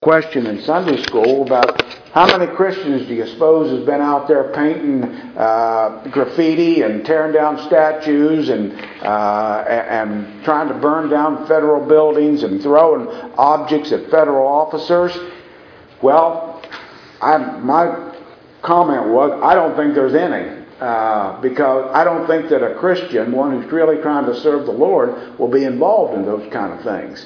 Question in Sunday school about how many Christians do you suppose has been out there painting graffiti and tearing down statues and trying to burn down federal buildings and throwing objects at federal officers? Well, my comment was, I don't think there's any. Because I don't think that a Christian, one who's really trying to serve the Lord, will be involved in those kind of things.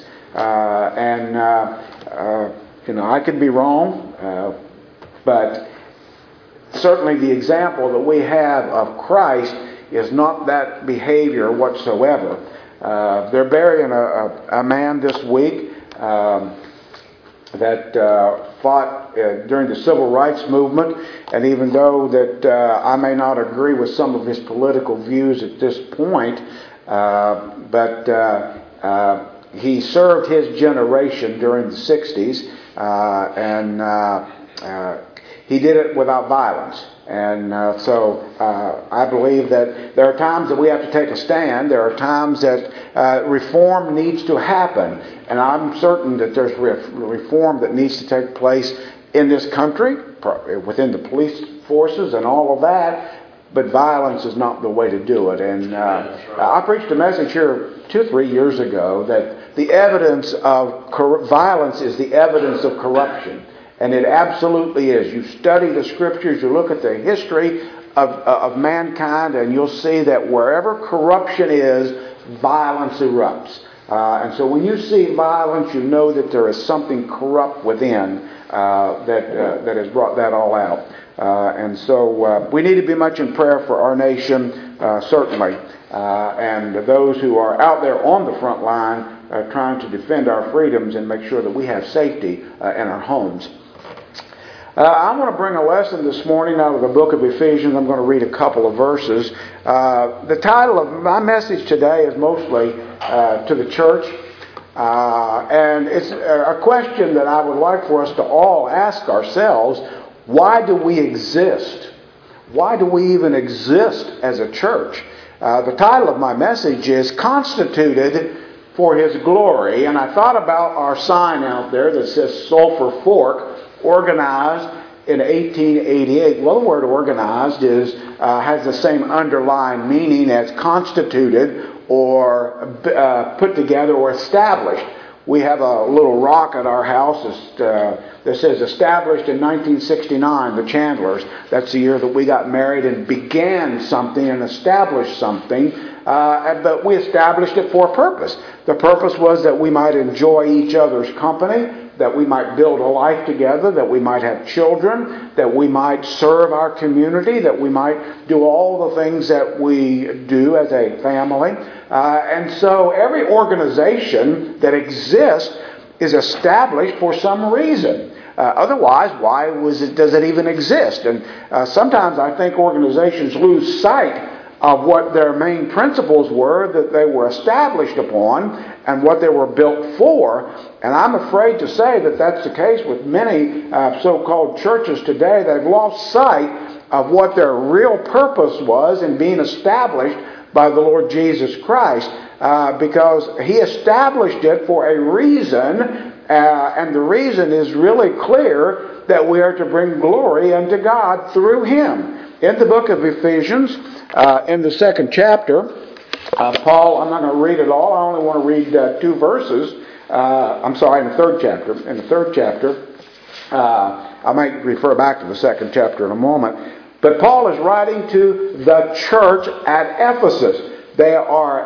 I could be wrong, but certainly the example that we have of Christ is not that behavior whatsoever. They're burying a man this week that fought during the Civil Rights Movement, and even though that I may not agree with some of his political views at this point, he served his generation during the 60s, and he did it without violence. And so I believe that there are times that we have to take a stand. There are times that reform needs to happen. And I'm certain that there's reform that needs to take place in this country, within the police forces and all of that. But violence is not the way to do it. And I preached a message here 2 or 3 years ago that the evidence of violence is the evidence of corruption. And it absolutely is. You study the Scriptures, you look at the history of mankind, and you'll see that wherever corruption is, violence erupts. And so when you see violence, you know that there is something corrupt within that has brought that all out. And so we need to be much in prayer for our nation, certainly. And those who are out there on the front line trying to defend our freedoms and make sure that we have safety in our homes. I want to bring a lesson this morning out of the book of Ephesians. I'm going to read a couple of verses. The title of my message today is mostly to the church. And it's a question that I would like for us to all ask ourselves. Why do we exist? Why do we even exist as a church? The title of my message is Constituted for His Glory. And I thought about our sign out there that says Sulphur Fork, organized in 1888. Well, the word organized has the same underlying meaning as constituted or put together or established. We have a little rock at our house that says established in 1969, the Chandlers. That's the year that we got married and began something and established something. But we established it for a purpose. The purpose was that we might enjoy each other's company, that we might build a life together, that we might have children, that we might serve our community, that we might do all the things that we do as a family. And so every organization that exists is established for some reason. Otherwise, why does it even exist? And sometimes I think organizations lose sight of what their main principles were that they were established upon and what they were built for. And I'm afraid to say that that's the case with many so-called churches today. They've lost sight of what their real purpose was in being established by the Lord Jesus Christ, because He established it for a reason, and the reason is really clear, that we are to bring glory unto God through Him. In the book of Ephesians, in the 2nd chapter, Paul, I'm not going to read it all, I only want to read 2 verses. In the 3rd chapter. In the 3rd chapter, I might refer back to the 2nd chapter in a moment. But Paul is writing to the church at Ephesus. The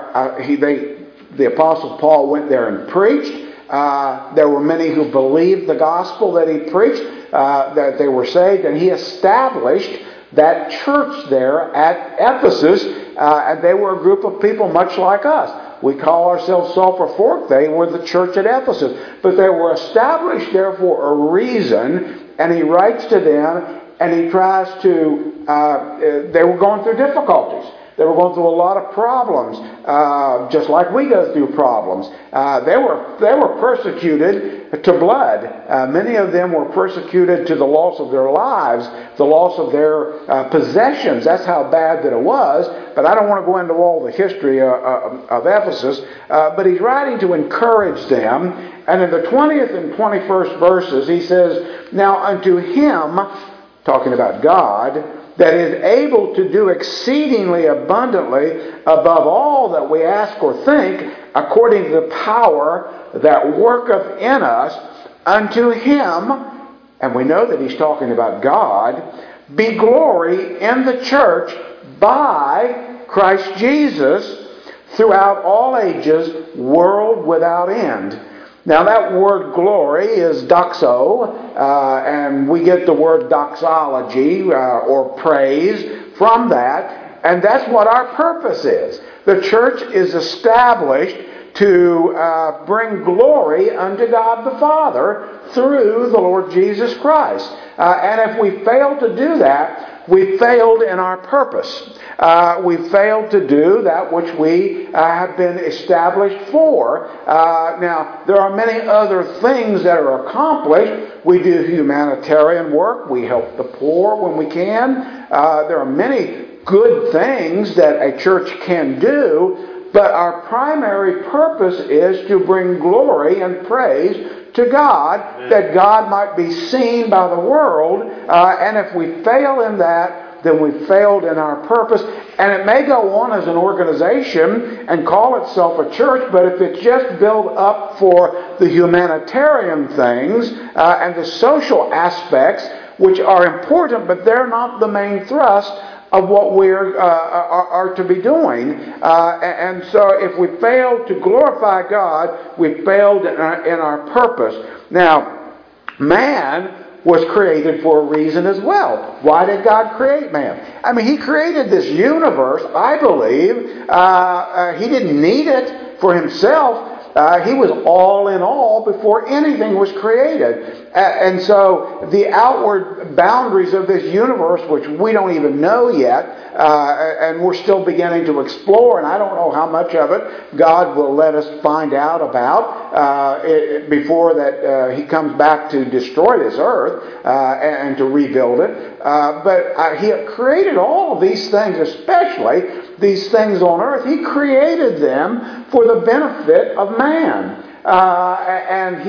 Apostle Paul went there and preached. There were many who believed the gospel that he preached, that they were saved, and he established that church there at Ephesus, and they were a group of people much like us. We call ourselves Sulphur Fork. They were the church at Ephesus. But they were established there for a reason, and he writes to them, and he tries to, they were going through difficulties. They were going through a lot of problems, just like we go through problems. They were persecuted to blood. Many of them were persecuted to the loss of their lives, the loss of their possessions. That's how bad that it was. But I don't want to go into all the history of Ephesus. But he's writing to encourage them. And in the 20th and 21st verses, he says, "Now unto him," talking about God, "that is able to do exceedingly abundantly above all that we ask or think, according to the power that worketh in us, unto him," and we know that he's talking about God, "be glory in the church by Christ Jesus throughout all ages, world without end." Now that word glory is doxo, and we get the word doxology or praise from that, and that's what our purpose is. The church is established to bring glory unto God the Father through the Lord Jesus Christ. And if we fail to do that, we failed in our purpose. We failed to do that which we have been established for. Now, there are many other things that are accomplished. We do humanitarian work. We help the poor when we can. There are many good things that a church can do, but our primary purpose is to bring glory and praise to God, that God might be seen by the world. And if we fail in that, then we failed in our purpose. And it may go on as an organization and call itself a church, but if it's just built up for the humanitarian things and the social aspects, which are important, but they're not the main thrust of what we are to be doing. And so if we fail to glorify God, we failed in our purpose. Now, man was created for a reason as well. Why did God create man? I mean, he created this universe, I believe. He didn't need it for himself. He was all in all before anything was created. And so the outward boundaries of this universe, which we don't even know yet, and we're still beginning to explore, and I don't know how much of it God will let us find out about before that he comes back to destroy this earth and to rebuild it. But he created all of these things, especially these things on earth. He created them for the benefit of man. And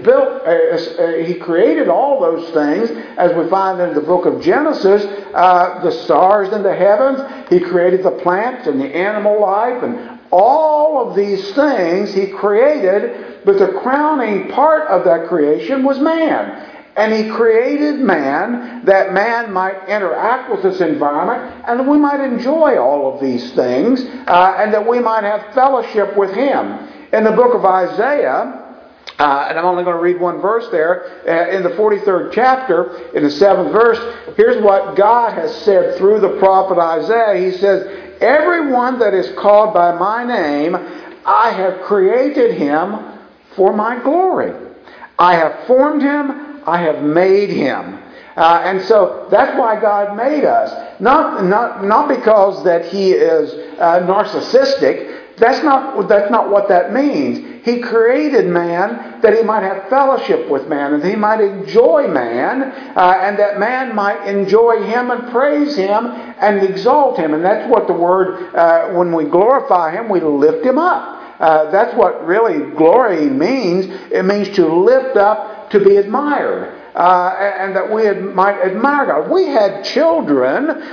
he created all those things, as we find in the book of Genesis, the stars in the heavens. He created the plants and the animal life, and all of these things he created, but the crowning part of that creation was man. And he created man that man might interact with this environment and that we might enjoy all of these things and that we might have fellowship with him. In the book of Isaiah, and I'm only going to read one verse there, in the 43rd chapter, in the 7th verse, here's what God has said through the prophet Isaiah. He says, "Everyone that is called by my name, I have created him for my glory. I have formed him, I have made him." And so that's why God made us. Not because that he is narcissistic. That's not what that means. He created man that he might have fellowship with man, and he might enjoy man, and that man might enjoy him and praise him and exalt him. And that's what the word, when we glorify him, we lift him up. That's what really glory means. It means to lift up, to be admired. And that we might admire God. We had children,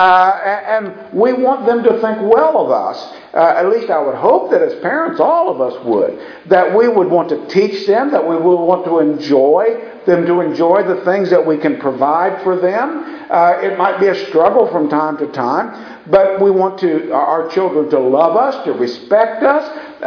and we want them to think well of us. At least I would hope that as parents, all of us would. That we would want to teach them, that we would want to enjoy them, to enjoy the things that we can provide for them. It might be a struggle from time to time, but we want our children to love us, to respect us,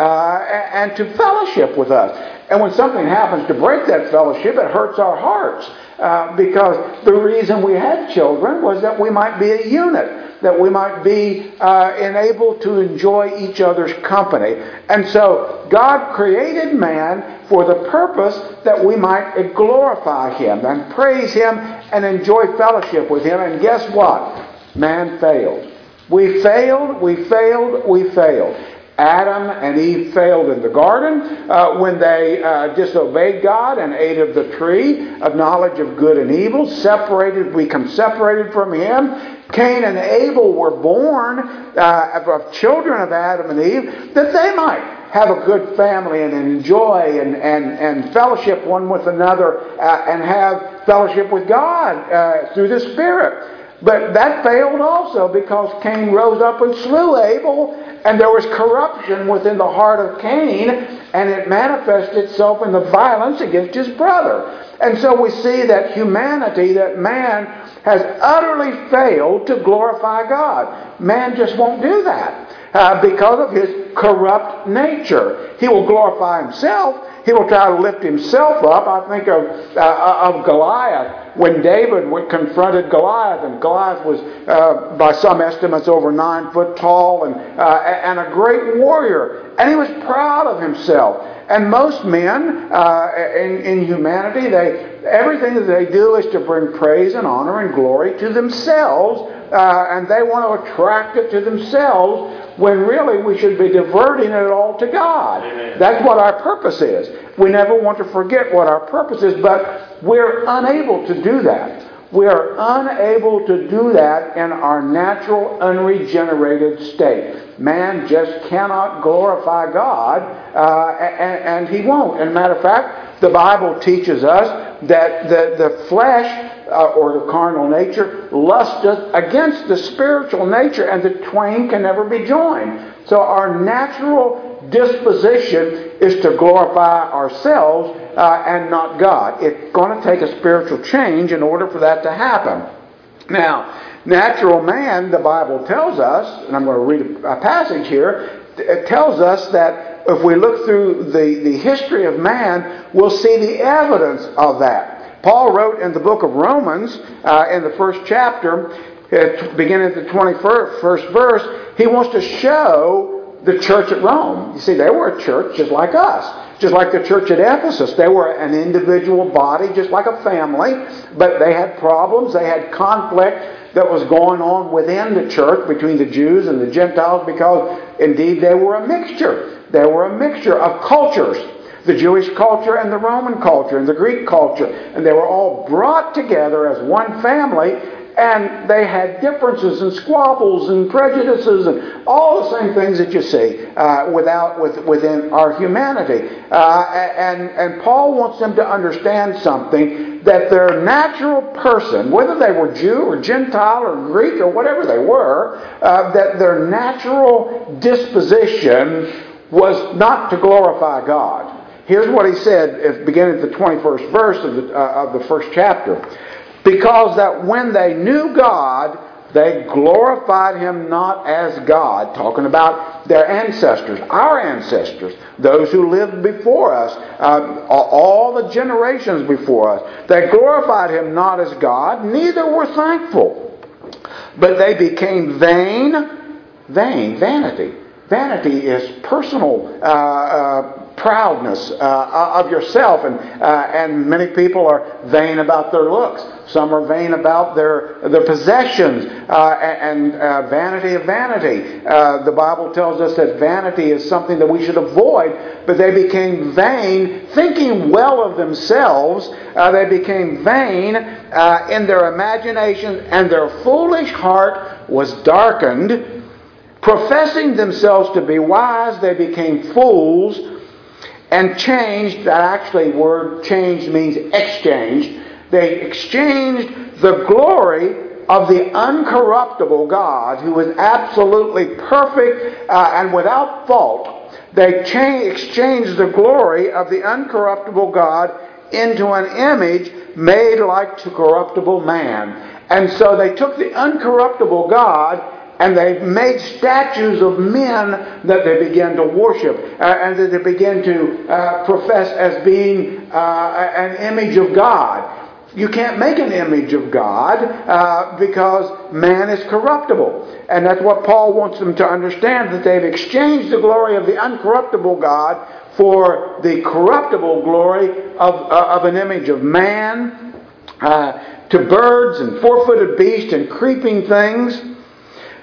and to fellowship with us. And when something happens to break that fellowship, it hurts our hearts. Because the reason we had children was that we might be a unit, that we might be enabled to enjoy each other's company. And so God created man for the purpose that we might glorify him and praise him and enjoy fellowship with him. And guess what? Man failed. We failed, we failed, we failed. Adam and Eve failed in the garden when they disobeyed God and ate of the tree of knowledge of good and evil. We become separated from Him. Cain and Abel were born of children of Adam and Eve that they might have a good family and enjoy and fellowship one with another and have fellowship with God through the Spirit. But that failed also because Cain rose up and slew Abel, and there was corruption within the heart of Cain, and it manifested itself in the violence against his brother. And so we see that humanity, that man has utterly failed to glorify God. Man just won't do that because of his corrupt nature. He will glorify himself. He will try to lift himself up. I think of Goliath. When David confronted Goliath, and Goliath was, by some estimates, over 9 foot tall and a great warrior. And he was proud of himself. And most men in humanity, everything that they do is to bring praise and honor and glory to themselves. And they want to attract it to themselves when really we should be diverting it all to God. Amen. That's what our purpose is. We never want to forget what our purpose is, but we're unable to do that. We are unable to do that in our natural, unregenerated state. Man just cannot glorify God, and he won't. As a matter of fact, the Bible teaches us that the flesh or the carnal nature lusteth against the spiritual nature, and the twain can never be joined. So our natural disposition is to glorify ourselves and not God. It's going to take a spiritual change in order for that to happen. Now, natural man, the Bible tells us, and I'm going to read a passage here, it tells us that if we look through the history of man, we'll see the evidence of that. Paul wrote in the book of Romans, in the first chapter, beginning at the 21st verse, he wants to show the church at Rome. You see, they were a church just like us. Just like the church at Ephesus. They were an individual body, just like a family. But they had problems. They had conflict that was going on within the church between the Jews and the Gentiles because, indeed, they were a mixture. They were a mixture of cultures. The Jewish culture and the Roman culture and the Greek culture. And they were all brought together as one family. And they had differences and squabbles and prejudices and all the same things that you see within our humanity. And Paul wants them to understand something, that their natural person, whether they were Jew or Gentile or Greek or whatever they were, that their natural disposition was not to glorify God. Here's what he said, beginning at the 21st verse of the first chapter. Because that when they knew God, they glorified Him not as God, talking about their ancestors, our ancestors, those who lived before us, all the generations before us. They glorified Him not as God, neither were thankful. But they became vanity. Vanity is personal proudness of yourself, and many people are vain about their looks. Some are vain about their possessions, and vanity of vanity. The Bible tells us that vanity is something that we should avoid, but they became vain, thinking well of themselves. They became vain in their imagination, and their foolish heart was darkened. Professing themselves to be wise, they became fools and changed. That actually word changed means exchanged. They exchanged the glory of the uncorruptible God, who is absolutely perfect and without fault. They exchanged the glory of the uncorruptible God into an image made like to corruptible man. And so they took the uncorruptible God and they made statues of men that they began to worship and that they began to profess as being an image of God. You can't make an image of God because man is corruptible. And that's what Paul wants them to understand, that they've exchanged the glory of the uncorruptible God for the corruptible glory of an image of man, to birds and four-footed beasts and creeping things.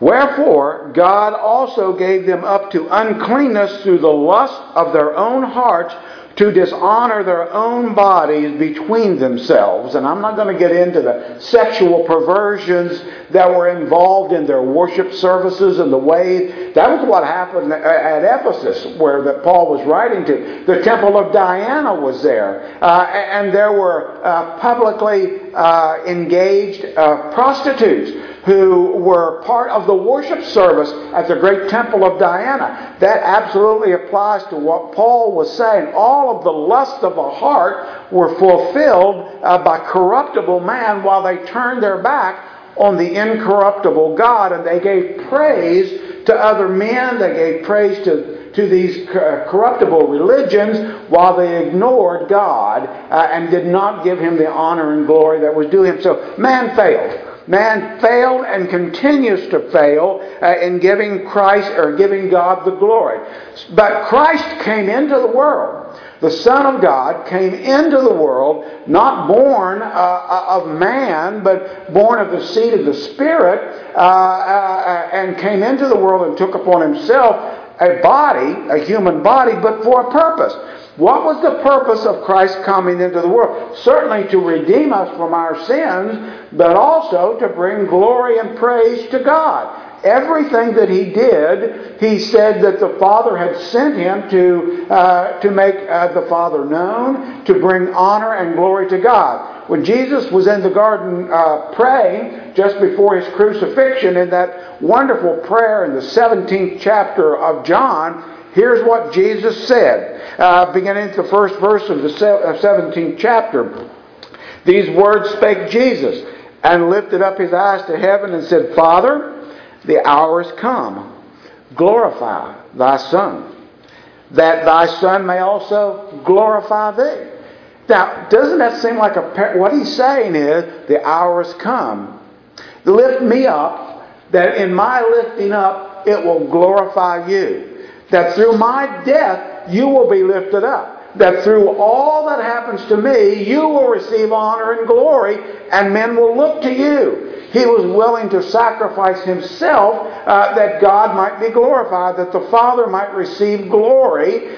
Wherefore God also gave them up to uncleanness through the lust of their own hearts, to dishonor their own bodies between themselves. And I'm not going to get into the sexual perversions that were involved in their worship services and the way. That was what happened at Ephesus, where that Paul was writing to. The temple of Diana was there. And there were publicly engaged prostitutes who were part of the worship service at the great temple of Diana. That absolutely applies to what Paul was saying. All of the lust of the heart were fulfilled by corruptible man while they turned their back on the incorruptible God, and they gave praise to other men. They gave praise to these corruptible religions while they ignored God and did not give Him the honor and glory that was due Him. So man failed. Man failed and continues to fail in giving Christ or giving God the glory. But Christ came into the world. The Son of God came into the world, not born of man, but born of the seed of the Spirit, and came into the world and took upon Himself a body, a human body, but for a purpose. What was the purpose of Christ coming into the world? Certainly to redeem us from our sins, but also to bring glory and praise to God. Everything that He did, He said that the Father had sent Him to make the Father known, to bring honor and glory to God. When Jesus was in the garden praying just before His crucifixion, in that wonderful prayer in the 17th chapter of John, here's what Jesus said, beginning at the first verse of the 17th chapter. These words spake Jesus, and lifted up His eyes to heaven, and said, Father, the hour is come. Glorify Thy Son, that Thy Son may also glorify Thee. Now, doesn't that seem like what He's saying is, the hour has come. Lift me up, that in my lifting up, it will glorify You. That through my death, You will be lifted up. That through all that happens to me, You will receive honor and glory, and men will look to You. He was willing to sacrifice Himself that God might be glorified, that the Father might receive glory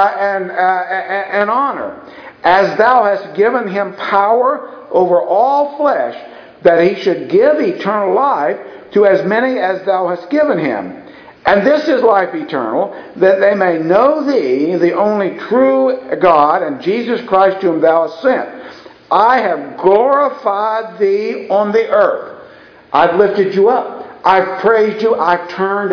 and honor. As Thou hast given Him power over all flesh, that He should give eternal life to as many as Thou hast given Him. And this is life eternal, that they may know Thee, the only true God, and Jesus Christ whom Thou hast sent. I have glorified Thee on the earth. I've lifted You up. I've praised You. I've turned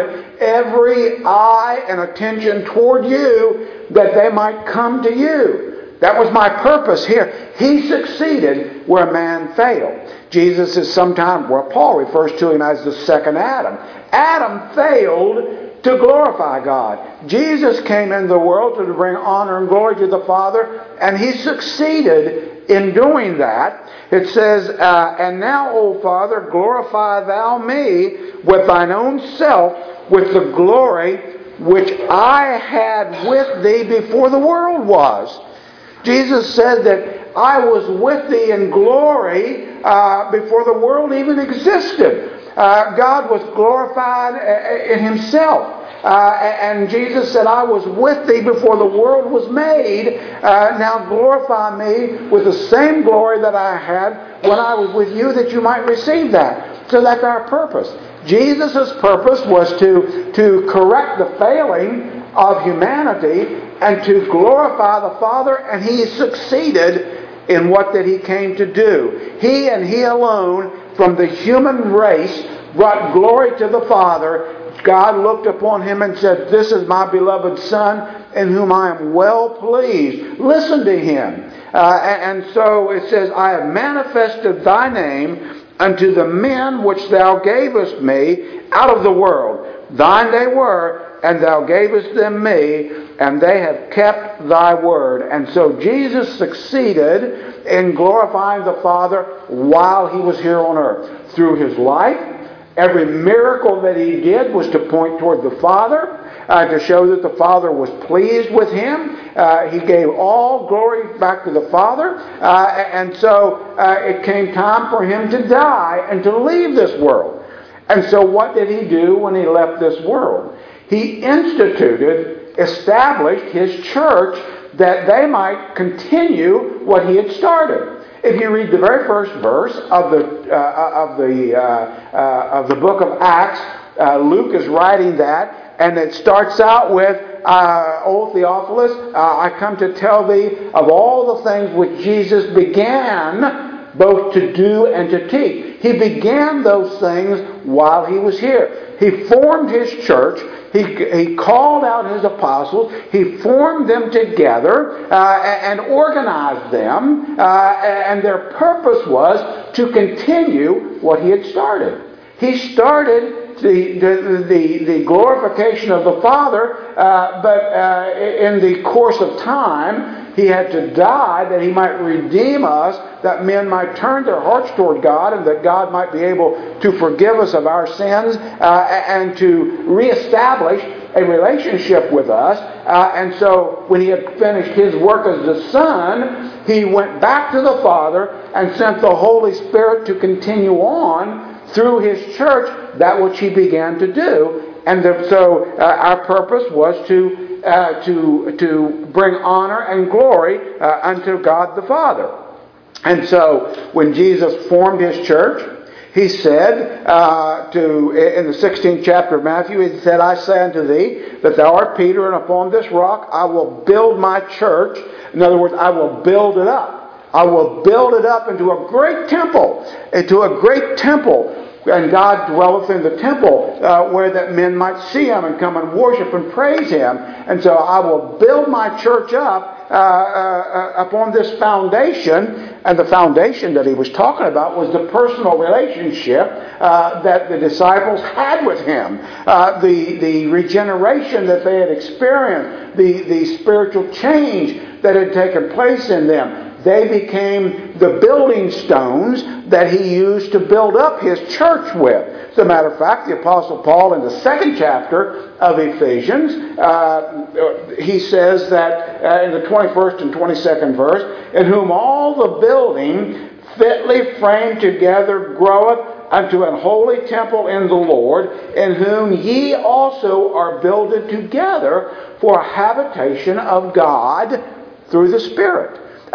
every eye and attention toward You, that they might come to You. That was my purpose here. He succeeded where man failed. Jesus is sometimes, where Paul refers to Him as the second Adam. Adam failed to glorify God. Jesus came into the world to bring honor and glory to the Father, and He succeeded in doing that. It says, and now, O Father, glorify Thou me with Thine own self, with the glory which I had with Thee before the world was. Jesus said that I was with Thee in glory before the world even existed. God was glorified in Himself. And Jesus said, I was with Thee before the world was made. Now glorify me with the same glory that I had when I was with You, that You might receive that. So that's our purpose. Jesus' purpose was to correct the failing of humanity and to glorify the Father, and He succeeded in what that He came to do. He and He alone, from the human race, brought glory to the Father. God looked upon Him and said, this is my beloved Son, in whom I am well pleased. Listen to Him. And so it says, I have manifested Thy name unto the men which Thou gavest me out of the world. Thine they were, and Thou gavest them me, and they have kept Thy word. And so Jesus succeeded in glorifying the Father while He was here on earth. Through His life, every miracle that He did was to point toward the Father, to show that the Father was pleased with Him. He gave all glory back to the Father. And so it came time for Him to die and to leave this world. And so what did he do when he left this world? He established his church that they might continue what he had started. If you read the very first verse of the book of Acts, Luke is writing that, and it starts out with, O Theophilus, I come to tell thee of all the things which Jesus began both to do and to teach. He began those things while he was here. He formed his church. He called out his apostles. He formed them together and organized them. And their purpose was to continue what he had started. He started the glorification of the Father, but in the course of time, he had to die that he might redeem us, that men might turn their hearts toward God, and that God might be able to forgive us of our sins and to reestablish a relationship with us. And so when he had finished his work as the Son, he went back to the Father and sent the Holy Spirit to continue on through his church that which he began to do. And so our purpose was to bring honor and glory unto God the Father. And so when Jesus formed his church, he said in the 16th chapter of Matthew, he said, I say unto thee that thou art Peter, and upon this rock I will build my church. In other words, I will build it up. I will build it up into a great temple, and God dwelleth in the temple where that men might see him and come and worship and praise him. And so I will build my church up upon this foundation. And the foundation that he was talking about was the personal relationship that the disciples had with him. The regeneration that they had experienced. The spiritual change that had taken place in them. They became the building stones that he used to build up his church with. As a matter of fact, the Apostle Paul in the 2nd chapter of Ephesians, he says that in the 21st and 22nd verse, in whom all the building fitly framed together groweth unto an holy temple in the Lord, in whom ye also are builded together for a habitation of God through the Spirit.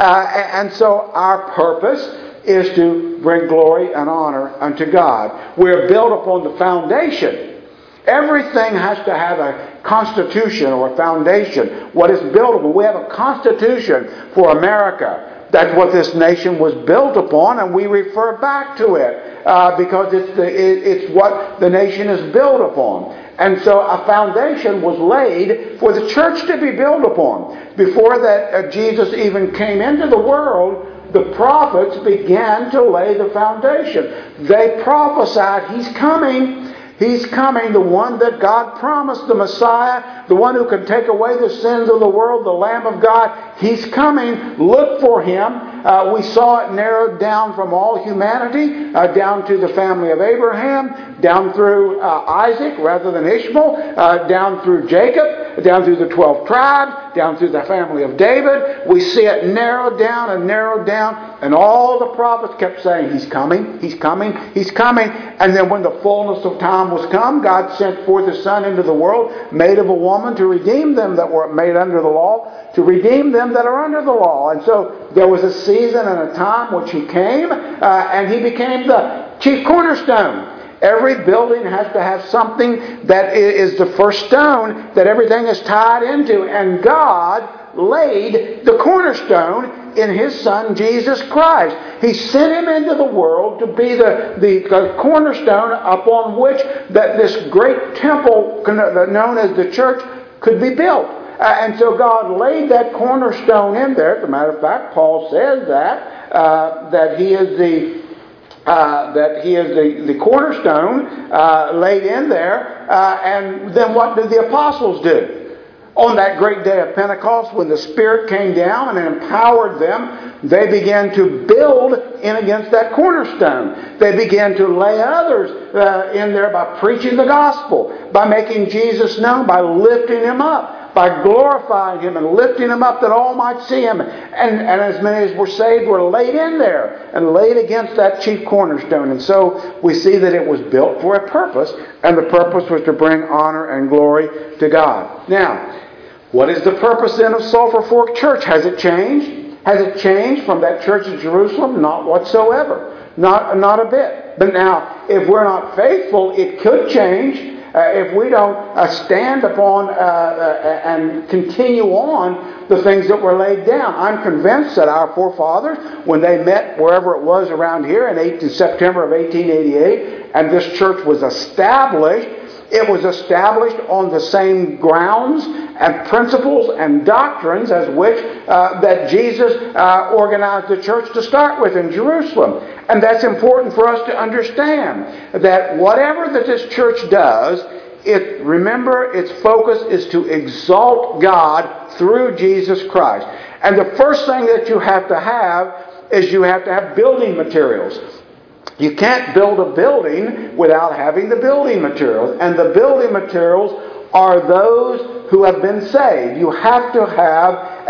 And so our purpose is to bring glory and honor unto God. We're built upon the foundation. Everything has to have a constitution or a foundation. What is built upon? We have a constitution for America. That's what this nation was built upon, and we refer back to it because it's what the nation is built upon. And so a foundation was laid for the church to be built upon. Before that Jesus even came into the world, the prophets began to lay the foundation. They prophesied, He's coming. He's coming, the one that God promised, the Messiah, the one who can take away the sins of the world, the Lamb of God. He's coming. Look for Him. We saw it narrowed down from all humanity, down to the family of Abraham, down through Isaac rather than Ishmael, down through Jacob, down through the 12 tribes, down through the family of David. We see it narrowed down and narrowed down, and all the prophets kept saying, He's coming, He's coming, He's coming. And then when the fullness of time was come, God sent forth His Son into the world, made of a woman, to redeem them that were made under the law, to redeem them that are under the law. And so there was a season and a time which He came, and He became the chief cornerstone. Every building has to have something that is the first stone that everything is tied into. And God laid the cornerstone in His Son, Jesus Christ. He sent Him into the world to be the cornerstone upon which that this great temple known as the church could be built. And so God laid that cornerstone in there. As a matter of fact, Paul says that He is the cornerstone laid in there. And then what did the apostles do? On that great day of Pentecost, when the Spirit came down and empowered them, they began to build in against that cornerstone. They began to lay others in there by preaching the gospel, by making Jesus known, by lifting Him up, by glorifying Him and lifting Him up that all might see Him. And as many as were saved were laid in there and laid against that chief cornerstone. And so we see that it was built for a purpose, and the purpose was to bring honor and glory to God. Now, what is the purpose then of Sulphur Fork Church? Has it changed? Has it changed from that church in Jerusalem? Not whatsoever. Not a bit. But now, if we're not faithful, it could change. If we don't stand upon and continue on the things that were laid down. I'm convinced that our forefathers, when they met wherever it was around here in September of 1888, and this church was established, it was established on the same grounds and principles and doctrines as which that Jesus organized the church to start with in Jerusalem. And that's important for us to understand, that whatever that this church does, remember, its focus is to exalt God through Jesus Christ. And the first thing that you have to have is you have to have building materials. You can't build a building without having the building materials. And the building materials are those who have been saved. You have to have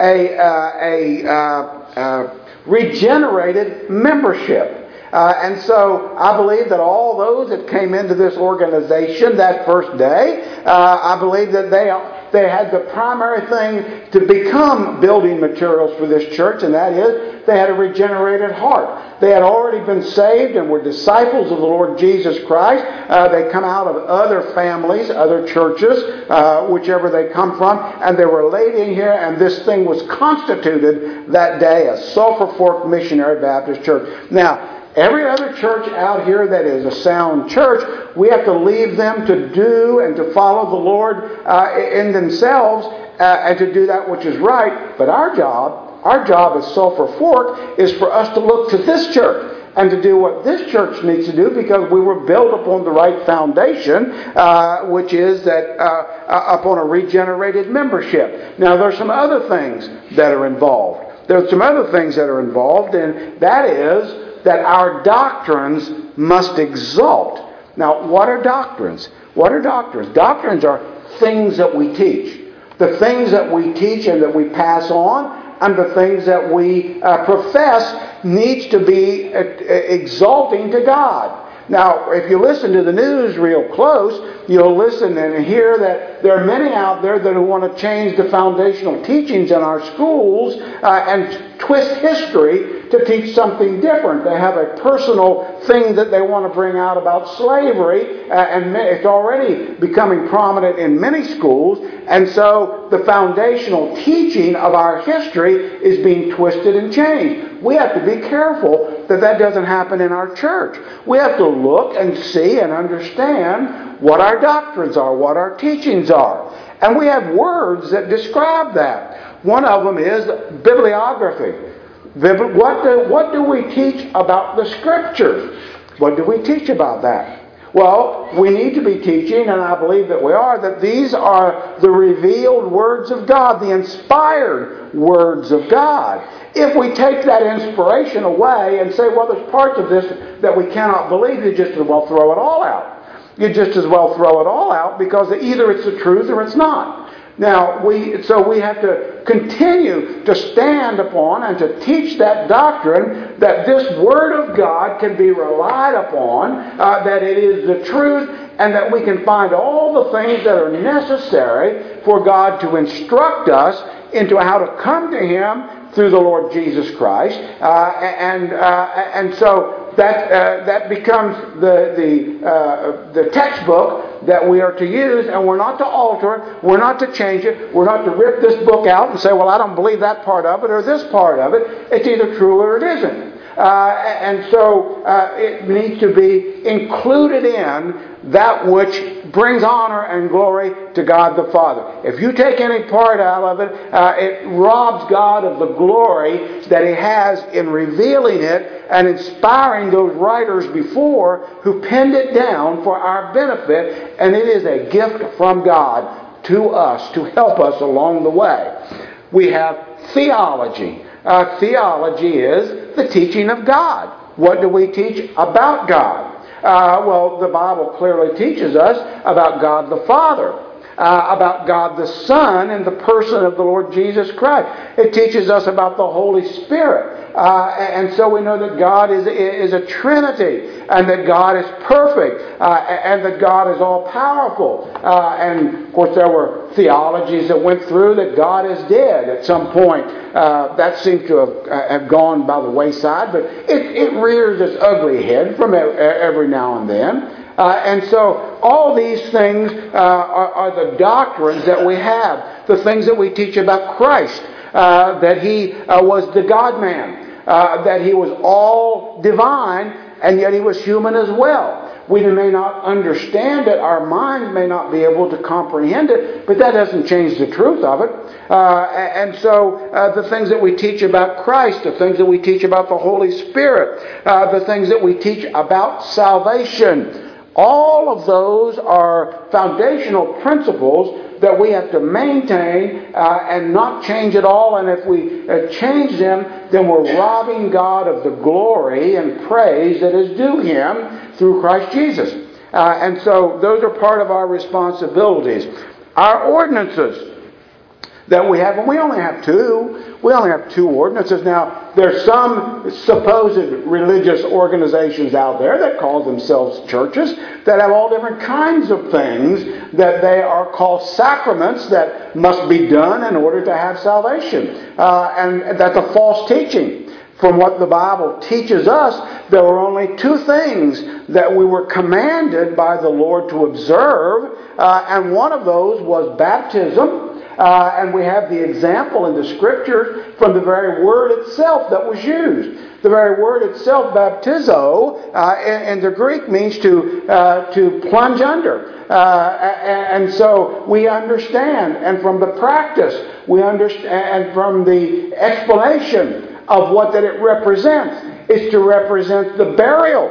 a regenerated membership. And so I believe that all those that came into this organization that first day, I believe that they had the primary thing to become building materials for this church, and that is they had a regenerated heart. They had already been saved and were disciples of the Lord Jesus Christ. They come out of other families, other churches, whichever they come from, and they were laid in here, and this thing was constituted that day as Sulphur Fork Missionary Baptist Church. Now, every other church out here that is a sound church, we have to leave them to do and to follow the Lord in themselves and to do that which is right. But our job as Sulphur Fork is for us to look to this church and to do what this church needs to do, because we were built upon the right foundation, which is that upon a regenerated membership. Now, there's some other things that are involved. And that is that our doctrines must exalt. Now, what are doctrines? What are doctrines? Doctrines are things that we teach. The things that we teach and that we pass on, and the things that we profess needs to be exalting to God. Now, if you listen to the news real close, you'll listen and hear that there are many out there that want to change the foundational teachings in our schools and twist history to teach something different. They have a personal thing that they want to bring out about slavery, and it's already becoming prominent in many schools. And so the foundational teaching of our history is being twisted and changed. We have to be careful that that doesn't happen in our church. We have to look and see and understand what our doctrines are, what our teachings are. And we have words that describe that. One of them is bibliography. What do we teach about the Scriptures? What do we teach about that? Well, we need to be teaching, and I believe that we are, that these are the revealed words of God, the inspired words of God. If we take that inspiration away and say, well, there's parts of this that we cannot believe, you just as well throw it all out. You just as well throw it all out, because either it's the truth or it's not. Now, we have to continue to stand upon and to teach that doctrine that this Word of God can be relied upon, that it is the truth, and that we can find all the things that are necessary for God to instruct us into how to come to Him through the Lord Jesus Christ. And so that becomes the textbook that we are to use, and we're not to alter it, we're not to change it, we're not to rip this book out and say, well, I don't believe that part of it or this part of it. It's either true or it isn't. And so it needs to be included in that which brings honor and glory to God the Father. If you take any part out of it, it robs God of the glory that He has in revealing it and inspiring those writers before who penned it down for our benefit. And it is a gift from God to us to help us along the way. We have theology. Theology is the teaching of God. What do we teach about God? Well, the Bible clearly teaches us about God the Father. about God the Son and the person of the Lord Jesus Christ. It teaches us about the Holy Spirit. And so we know that God is a Trinity, and that God is perfect, and that God is all-powerful. And, of course, there were theologies that went through that God is dead at some point. That seems to have gone by the wayside, but it rears its ugly head from every now and then. And so all these things are the doctrines that we have, the things that we teach about Christ, that He was the God-man, that He was all divine, and yet He was human as well. We may not understand it, our mind may not be able to comprehend it, but that doesn't change the truth of it. And so the things that we teach about Christ, the things that we teach about the Holy Spirit, the things that we teach about salvation, all of those are foundational principles that we have to maintain and not change at all. And if we change them, then we're robbing God of the glory and praise that is due Him through Christ Jesus. And so those are part of our responsibilities. Our ordinances that we have, and we only have two. We only have two ordinances. Now, there's some supposed religious organizations out there that call themselves churches that have all different kinds of things that they are called sacraments that must be done in order to have salvation. And that's a false teaching. From what the Bible teaches us, there were only two things that we were commanded by the Lord to observe, and one of those was baptism. And we have the example in the Scriptures from the very word itself that was used. The very word itself, baptizo, in the Greek means to plunge under. And so we understand, and from the practice, we understand, and from the explanation of what that it represents, is to represent the burial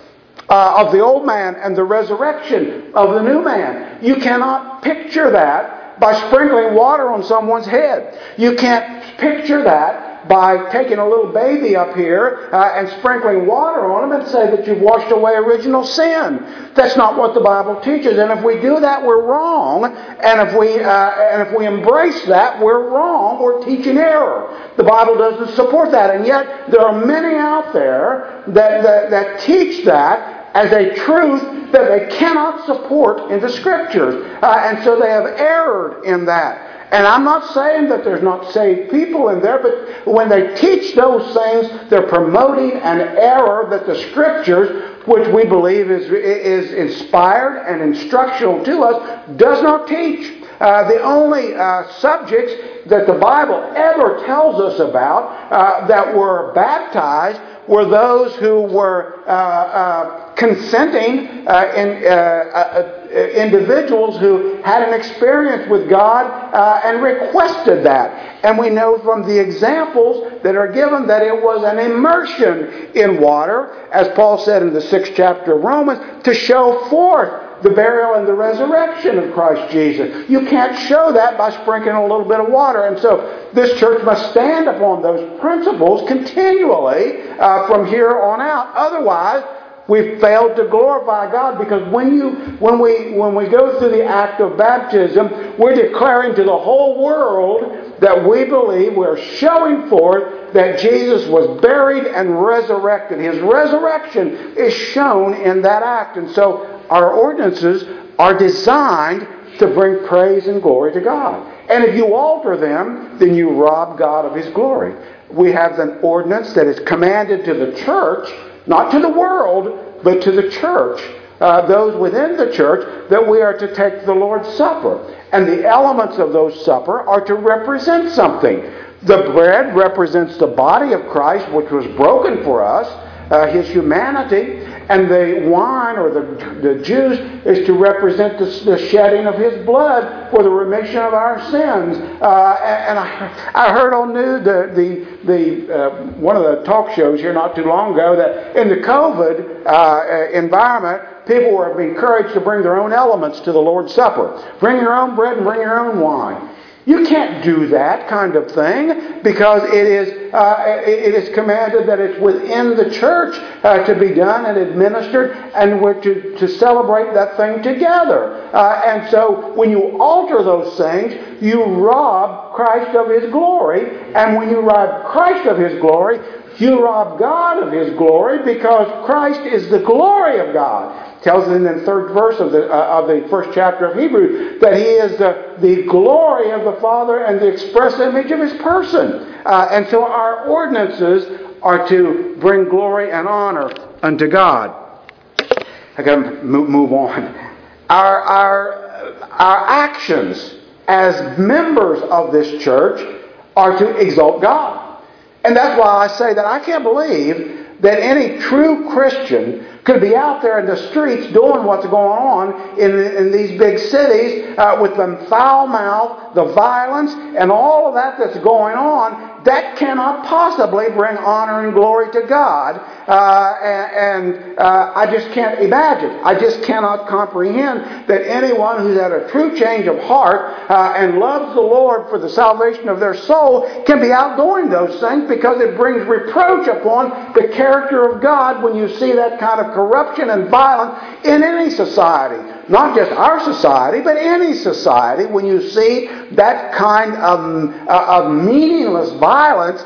of the old man and the resurrection of the new man. You cannot picture that by sprinkling water on someone's head. You can't picture that by taking a little baby up here and sprinkling water on them and say that you've washed away original sin. That's not what the Bible teaches. And if we do that, we're wrong. And if we embrace that, we're wrong. We're teaching error. The Bible doesn't support that. And yet there are many out there that teach that as a truth that they cannot support in the Scriptures. And so they have erred in that. And I'm not saying that there's not saved people in there, but when they teach those things, they're promoting an error that the Scriptures, which we believe is inspired and instructional to us, does not teach. The only subjects that the Bible ever tells us about that were baptized were those who were consenting individuals who had an experience with God and requested that. And we know from the examples that are given that it was an immersion in water, as Paul said in the 6th chapter of Romans, to show forth the burial and the resurrection of Christ Jesus. You can't show that by sprinkling a little bit of water. And so this church must stand upon those principles continually from here on out. Otherwise, we've failed to glorify God, because when we go through the act of baptism, we're declaring to the whole world that we believe, we're showing forth that Jesus was buried and resurrected. His resurrection is shown in that act. And so our ordinances are designed to bring praise and glory to God. And if you alter them, then you rob God of His glory. We have an ordinance that is commanded to the church, not to the world, but to the church, those within the church, that we are to take the Lord's Supper. And the elements of those supper are to represent something. The bread represents the body of Christ, which was broken for us, His humanity. And the wine or the juice is to represent the shedding of His blood for the remission of our sins. And I heard on news one of the talk shows here not too long ago that in the COVID environment, people were encouraged to bring their own elements to the Lord's Supper. Bring your own bread and bring your own wine. You can't do that kind of thing because it is commanded that it's within the church to be done and administered, and we're to celebrate that thing together. And so when you alter those things, you rob Christ of His glory. And when you rob Christ of His glory, you rob God of His glory, because Christ is the glory of God. It tells us in the third verse of the first chapter of Hebrews that He is the glory of the Father and the express image of His person. And so our ordinances are to bring glory and honor unto God. I got to move on. Our actions as members of this church are to exalt God. And that's why I say that I can't believe that any true Christian could be out there in the streets doing what's going on in these big cities with the foul mouth, the violence, and all of that that's going on. That cannot possibly bring honor and glory to God. I just can't imagine. I just cannot comprehend that anyone who's had a true change of heart and loves the Lord for the salvation of their soul can be out doing those things, because it brings reproach upon the character of God when you see that kind of corruption and violence in any society. Not just our society, but any society. When you see that kind of meaningless violence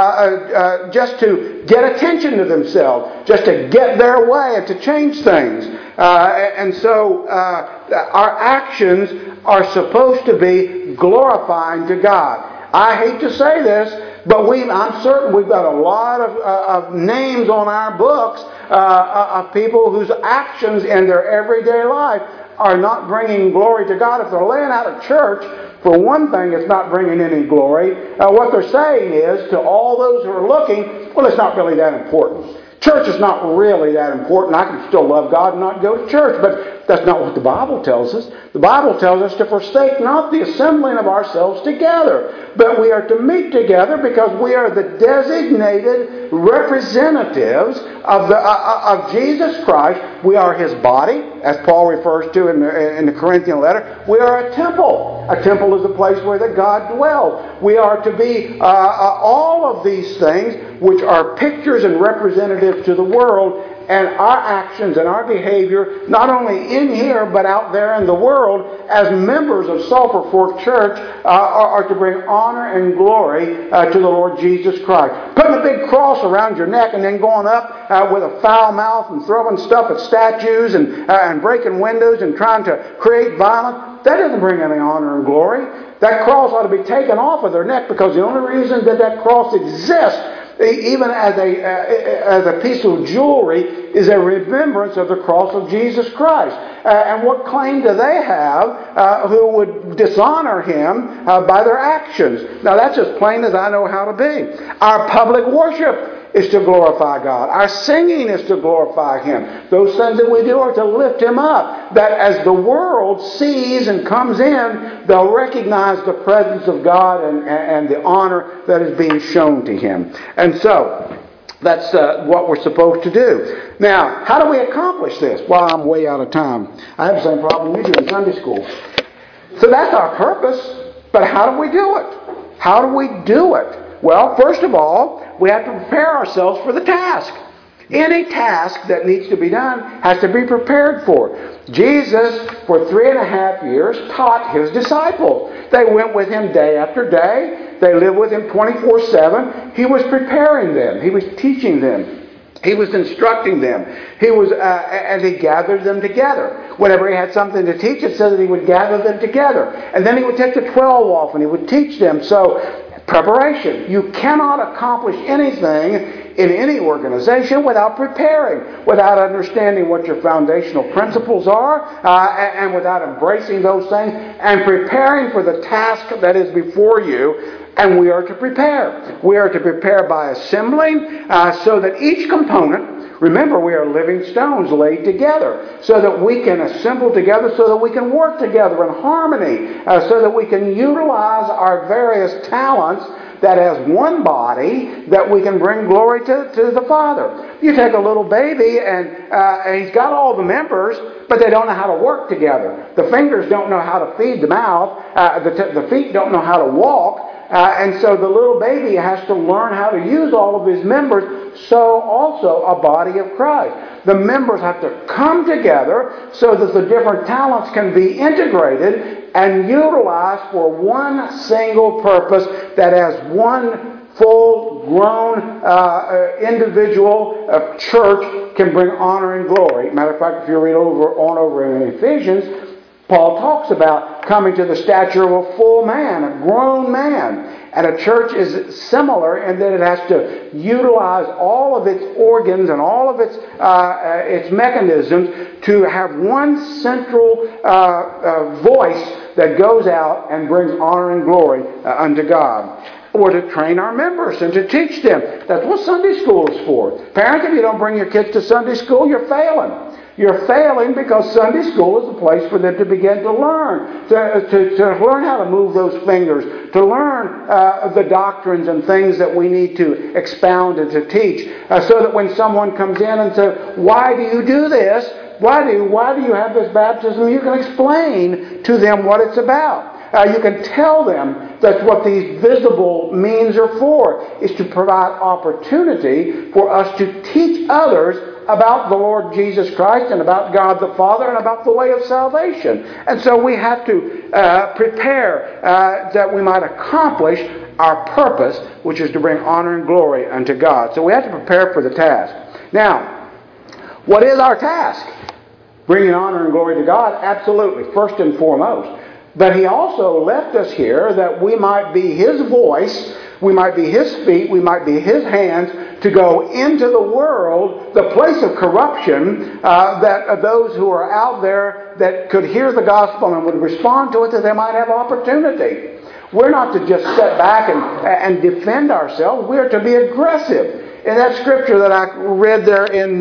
just to get attention to themselves, just to get their way and to change things. And so our actions are supposed to be glorifying to God. I hate to say this, but I'm certain we've got a lot of names on our books of people whose actions in their everyday life are not bringing glory to God. If they're laying out of church, for one thing, it's not bringing any glory. What they're saying is to all those who are looking, well, it's not really that important. Church is not really that important. I can still love God and not go to church, but that's not what the Bible tells us. The Bible tells us to forsake not the assembling of ourselves together, but we are to meet together because we are the designated representatives of Jesus Christ. We are His body, as Paul refers to in the Corinthian letter. We are a temple. A temple is a place where that God dwells. We are to be all of these things, which are pictures and representatives to the world. And our actions and our behavior, not only in here but out there in the world, as members of Sulphur Fork Church, are to bring honor and glory to the Lord Jesus Christ. Putting a big cross around your neck and then going up with a foul mouth and throwing stuff at statues and breaking windows and trying to create violence, that doesn't bring any honor and glory. That cross ought to be taken off of their neck, because the only reason that cross exists, even as a piece of jewelry, is a remembrance of the cross of Jesus Christ. And what claim do they have who would dishonor Him by their actions? Now that's as plain as I know how to be. Our public worship is to glorify God. Our singing is to glorify Him. Those things that we do are to lift Him up, that as the world sees and comes in, they'll recognize the presence of God and the honor that is being shown to Him. And so, that's what we're supposed to do. Now, how do we accomplish this? Well, I'm way out of time. I have the same problem you do in Sunday school. So that's our purpose, but how do we do it? How do we do it? Well, first of all, we have to prepare ourselves for the task. Any task that needs to be done has to be prepared for. Jesus, for 3.5 years, taught His disciples. They went with Him day after day. They lived with Him 24/7. He was preparing them. He was teaching them. He was instructing them. And He gathered them together. Whenever He had something to teach, it said that He would gather them together. And then He would take the 12 off and He would teach them. So, preparation. You cannot accomplish anything in any organization without preparing, without understanding what your foundational principles are, and without embracing those things and preparing for the task that is before you. And we are to prepare. We are to prepare by assembling so that each component, remember, we are living stones laid together, so that we can assemble together, so that we can work together in harmony, so that we can utilize our various talents that as one body that we can bring glory to the Father. You take a little baby and he's got all the members, but they don't know how to work together. The fingers don't know how to feed the mouth. The feet don't know how to walk. And so the little baby has to learn how to use all of his members. So also a body of Christ. The members have to come together so that the different talents can be integrated and utilized for one single purpose, that as one full-grown individual church can bring honor and glory. Matter of fact, if you read over in Ephesians, Paul talks about coming to the stature of a full man, a grown man. And a church is similar in that it has to utilize all of its organs and all of its mechanisms to have one central voice that goes out and brings honor and glory unto God. Or to train our members and to teach them. That's what Sunday school is for. Parents, if you don't bring your kids to Sunday school, you're failing. You're failing because Sunday school is a place for them to begin to learn. To learn how to move those fingers. To learn the doctrines and things that we need to expound and to teach. So that when someone comes in and says, why do you do this? Why do you have this baptism? You can explain to them what it's about. You can tell them that what these visible means are for is to provide opportunity for us to teach others about the Lord Jesus Christ and about God the Father and about the way of salvation. And so we have to prepare that we might accomplish our purpose, which is to bring honor and glory unto God. So we have to prepare for the task. Now, what is our task? Bringing honor and glory to God? Absolutely, first and foremost. But He also left us here that we might be His voice, we might be His feet, we might be His hands to go into the world, the place of corruption, that those who are out there that could hear the gospel and would respond to it, that they might have opportunity. We're not to just sit back and defend ourselves. We're to be aggressive. In that scripture that I read there in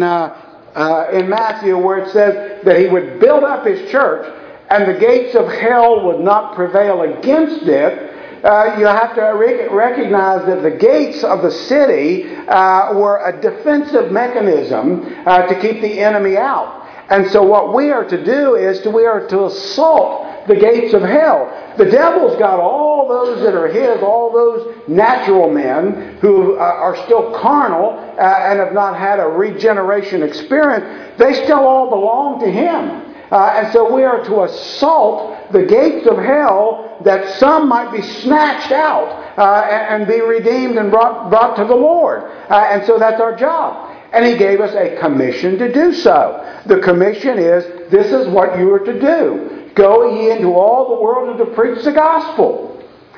Matthew, where it says that He would build up His church, and the gates of hell would not prevail against it, you have to recognize that the gates of the city were a defensive mechanism to keep the enemy out. And so what we are to do is we are to assault the gates of hell. The devil's got all those that are his, all those natural men who are still carnal and have not had a regeneration experience. They still all belong to him. And so we are to assault the gates of hell that some might be snatched out and be redeemed and brought to the Lord. And so that's our job. And He gave us a commission to do so. The commission is, this is what you are to do. Go ye into all the world and to preach the gospel.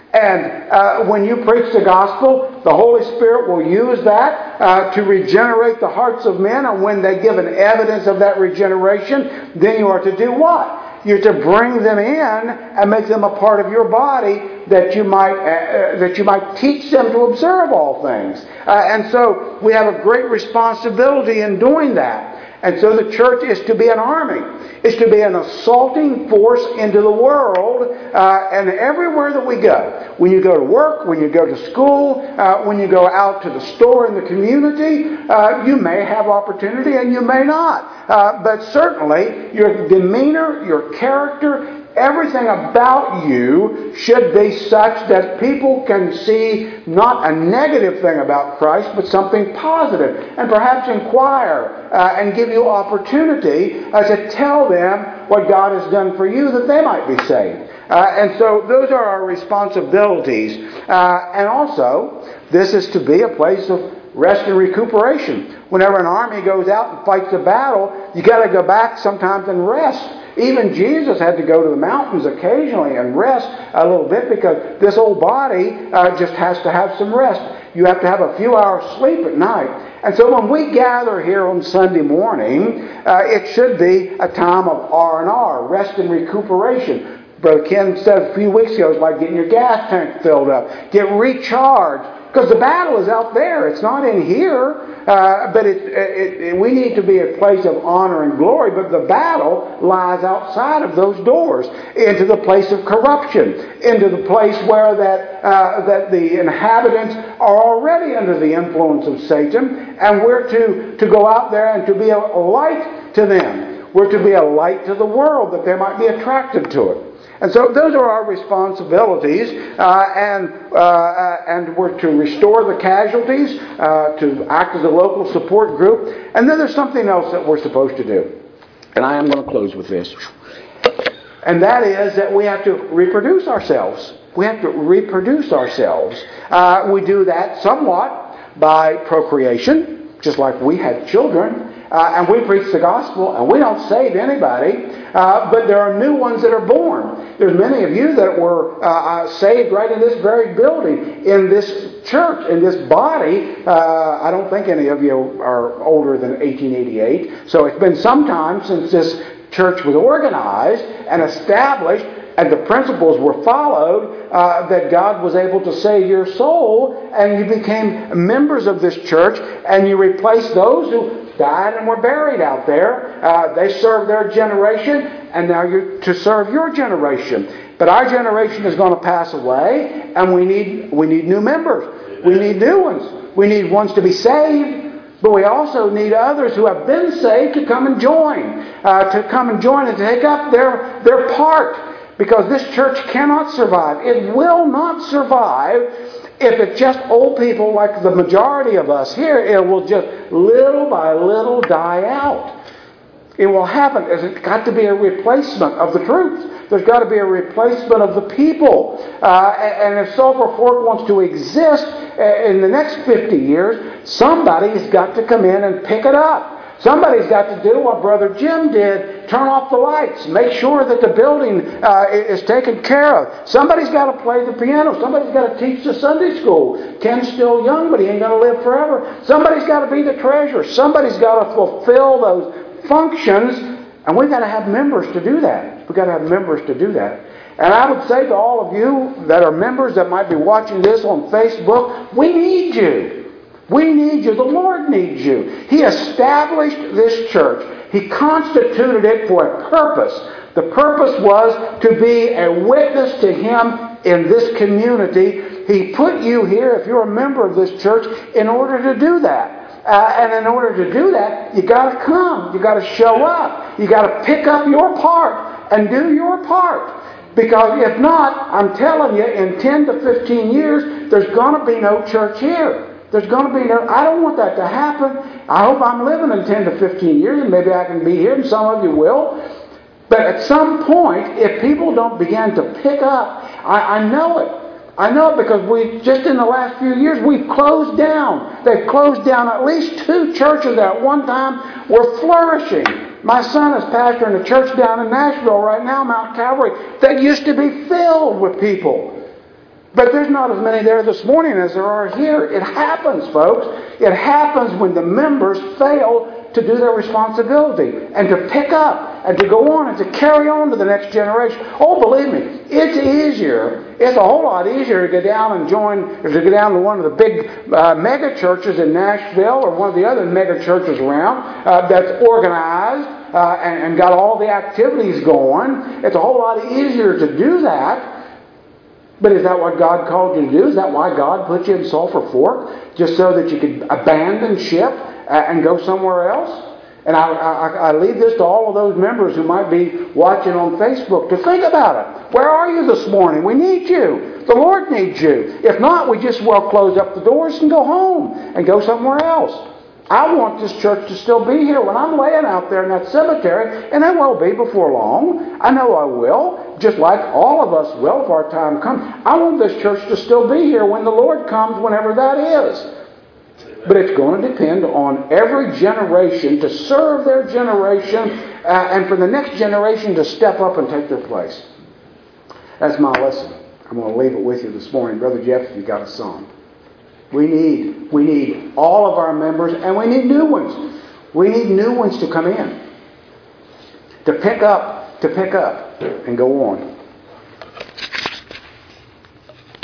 And when you preach the gospel, the Holy Spirit will use that to regenerate the hearts of men. And when they give an evidence of that regeneration, then you are to do what? You're to bring them in and make them a part of your body that you might teach them to observe all things. And so we have a great responsibility in doing that. And so the church is to be an army. It's to be an assaulting force into the world and everywhere that we go. When you go to work, when you go to school, when you go out to the store in the community, you may have opportunity and you may not. But certainly your demeanor, your character, everything about you should be such that people can see not a negative thing about Christ, but something positive, and perhaps inquire and give you opportunity to tell them what God has done for you, that they might be saved. And so those are our responsibilities. And also, this is to be a place of rest and recuperation. Whenever an army goes out and fights a battle, you got to go back sometimes and rest. Even Jesus had to go to the mountains occasionally and rest a little bit because this old body just has to have some rest. You have to have a few hours sleep at night. And so when we gather here on Sunday morning, it should be a time of R&R, rest and recuperation. Brother Ken said a few weeks ago, it's like getting your gas tank filled up. Get recharged. Because the battle is out there. It's not in here. But we need to be a place of honor and glory. But the battle lies outside of those doors, into the place of corruption, into the place where that the inhabitants are already under the influence of Satan, and we're to go out there and to be a light to them. We're to be a light to the world, that they might be attracted to it. And so those are our responsibilities, and we're to restore the casualties, to act as a local support group. And then there's something else that we're supposed to do. And I am going to close with this. And that is that we have to reproduce ourselves. We have to reproduce ourselves. We do that somewhat by procreation, just like we had children. And we preach the gospel, and we don't save anybody, but there are new ones that are born. There's many of you that were saved right in this very building, in this church, in this body. I don't think any of you are older than 1888, so it's been some time since this church was organized and established, and the principles were followed, that God was able to save your soul, and you became members of this church, and you replaced those who died and were buried out there. They served their generation, and now you're to serve your generation. But our generation is going to pass away, and we need new members. We need new ones. We need ones to be saved, but we also need others who have been saved to come and join, and to take up their part. Because this church cannot survive. It will not survive if it's just old people like the majority of us here. It will just little by little die out. It will happen. There's got to be a replacement of the troops. There's got to be a replacement of the people. And if Sulphur Fork wants to exist in the next 50 years, somebody's got to come in and pick it up. Somebody's got to do what Brother Jim did, turn off the lights, make sure that the building is taken care of. Somebody's got to play the piano. Somebody's got to teach the Sunday school. Ken's still young, but he ain't going to live forever. Somebody's got to be the treasurer. Somebody's got to fulfill those functions, and we've got to have members to do that. We've got to have members to do that. And I would say to all of you that are members that might be watching this on Facebook, we need you. We need you. The Lord needs you. He established this church. He constituted it for a purpose. The purpose was to be a witness to Him in this community. He put you here, if you're a member of this church, in order to do that. And in order to do that, you got to come. You got to show up. You got to pick up your part and do your part. Because if not, I'm telling you, in 10 to 15 years, there's going to be no church here. There's going to be no... I don't want that to happen. I hope I'm living in 10 to 15 years, and maybe I can be here, and some of you will. But at some point, if people don't begin to pick up, I know it. I know it because just in the last few years, we've closed down. They've closed down at least 2 churches that at one time were flourishing. My son is pastoring a church down in Nashville right now, Mount Calvary, that used to be filled with people. But there's not as many there this morning as there are here. It happens, folks. It happens when the members fail to do their responsibility and to pick up and to go on and to carry on to the next generation. Oh, believe me, it's easier. It's a whole lot easier to go down and to go down to one of the big mega churches in Nashville or one of the other mega churches around that's organized and got all the activities going. It's a whole lot easier to do that. But is that what God called you to do? Is that why God put you in Sulphur Fork? Just so that you could abandon ship and go somewhere else? And I leave this to all of those members who might be watching on Facebook to think about it. Where are you this morning? We need you. The Lord needs you. If not, we just well close up the doors and go home and go somewhere else. I want this church to still be here when I'm laying out there in that cemetery, and I will be before long. I know I will, just like all of us will if our time comes. I want this church to still be here when the Lord comes, whenever that is. But it's going to depend on every generation to serve their generation and for the next generation to step up and take their place. That's my lesson. I'm going to leave it with you this morning. Brother Jeff, you got a song. We need all of our members, and we need new ones. We need new ones to come in, to pick up, and go on.